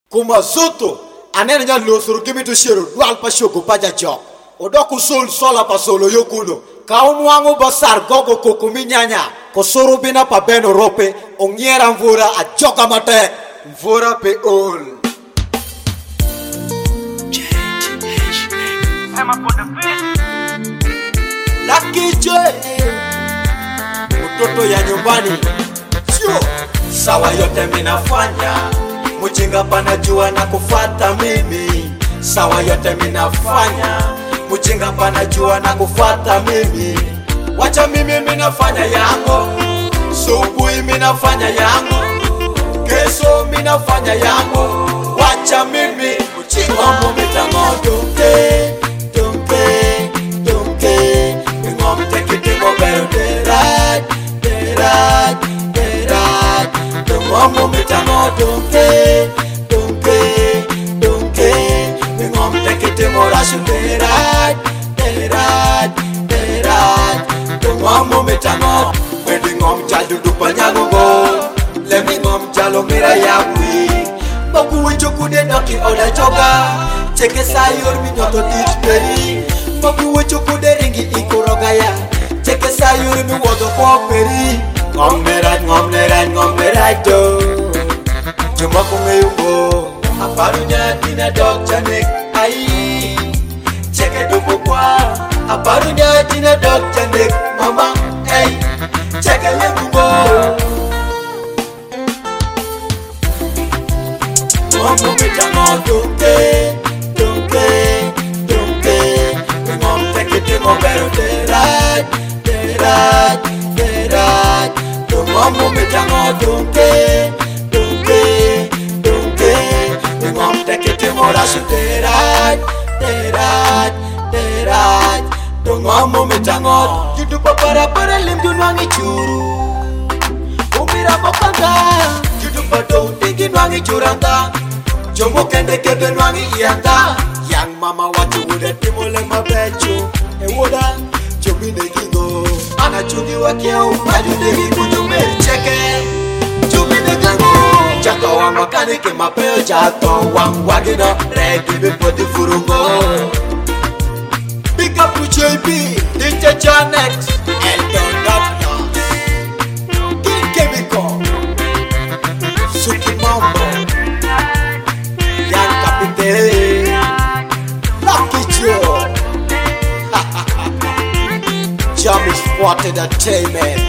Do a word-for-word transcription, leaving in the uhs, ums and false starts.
Kuma zoto anene nya losoro kimi to shero dual pa shogo pa jajo odoku sol sola pa solo yokuno ka umwango basar gogo kokumi nyanya ko soro bina pa beno rope ongiera mvura a joka mate mvura pe all Lucky Joy mtoto ya nyumbani sio sawa yote minafanya mujinga panajua na kufata mimi sawa yote minafanya mujinga panajua na kufata mimi wacha mimi minafanya yango subuhi minafanya yango kesho minafanya yango wacha mimi mujinga mometa ngodoke donke donke ngom tekite mo pero de right de right de right ngom mometa ngodoke donke donke ngom tekite mo rashu de right de right de right ngom mometa ngom wedi ngom jadu dupanyago go lemi ngom jalo mira yawi Boku wicho kude noki oda joga Cheke sayor mi nyoto titperi Boku wicho kude ringi ikuroga ya Cheke sayor mi wodo poperi Ngom merat, ngom nerat, ngom merat do Cuma kungeyungo Aparunya tina dog janek ai Cheke dupo kwa Aparunya tina dog janek mama ay Cheke lengungo Ngom meta ngodoke, doke, doke Ngom tekite mo pero de right, de right, de right Ngom meta ngodoke, doke, doke Ngom tekite mo rashu de right, de right, de right Ngom meta ngod Judu papara para lim dunwangi churu Umira papanga Judu padong tinggi nwangi curanda Jomo kende kebe nwangi ianta Yang mama watu ude timole mabecho Ewoda Jomi negigo Ana chungi wakiao Maju negi kujume cheke Jomi negango Jato wa makani ke mapeo Jato wang wagina Regi bipoti furungo Big up to J B D J Janet Eldon Dapna King Chemical Suki Mambo Lucky Joe Jammy Spot Entertainment